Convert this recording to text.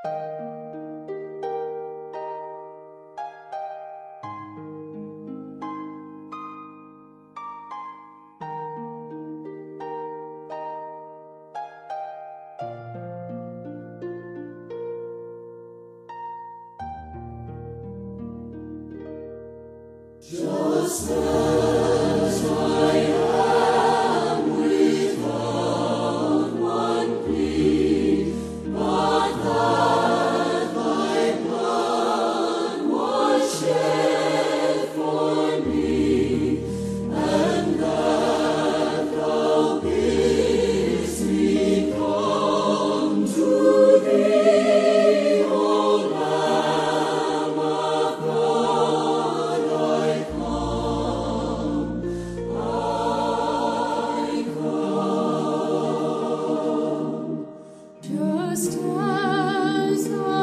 Just as I am without one plea, but that thy blood was shed for me, and that thou bidst me come to thee, O Lamb of God, I come, I come. Just as I